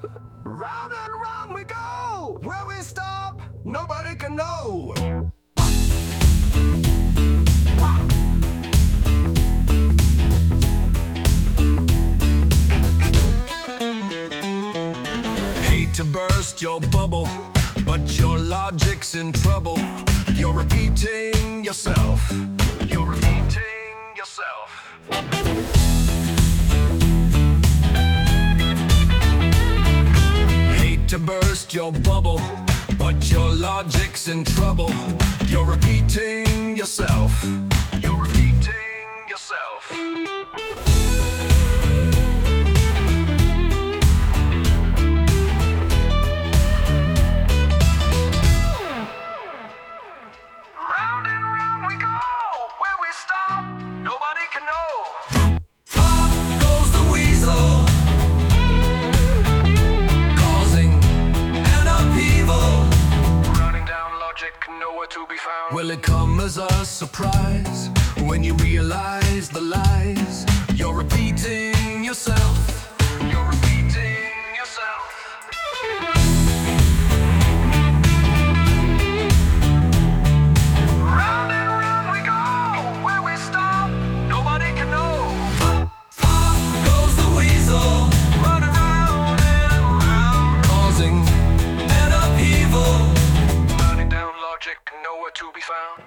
Round and round we go. Where we stop, nobody can know. Hate to burst your bubble, but your logic's in trouble. You're repeating yourself. You're repeating yourself. Hate to burst your bubble, but your logic's in trouble. You're repeating yourself. You're repeating yourself. Round and round we go. Where we stop, nobody can know. Up goes the weasel, causing an upheaval. Running down logic, nowhere to be found. Will it come as a surprise when you realize the lies? You're repeating yourself. You're repeating yourself. Round and round we go. Where we stop, nobody can know. Up goes the weasel, running round and round, causing an upheaval. Running down logic, nowhere to be found.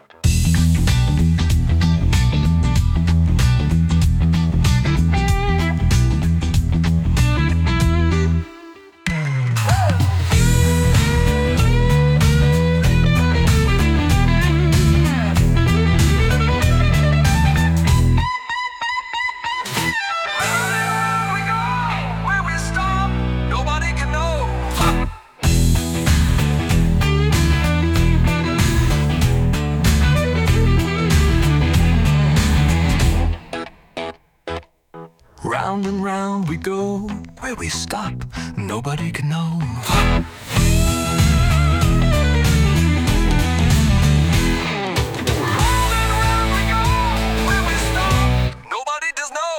Round and round we go. Where we stop, nobody can know. Round and round we go. Where we stop, nobody does know.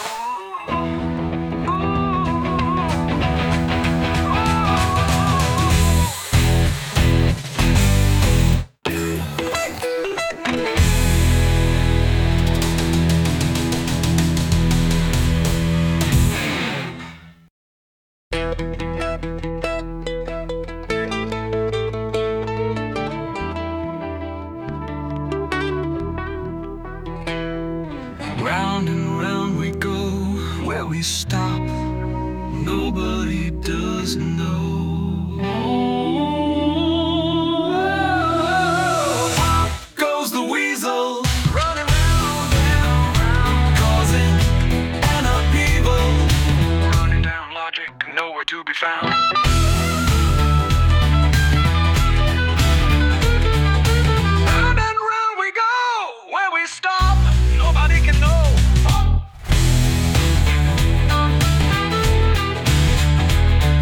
Round and round we go. Where we stop, nobody does know. Up goes the weasel, running round and round, causing an upheaval. Running down logic, nowhere to be found. Round and round we go. Where we stop, nobody can know.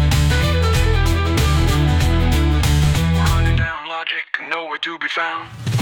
Running down logic, nowhere to be found.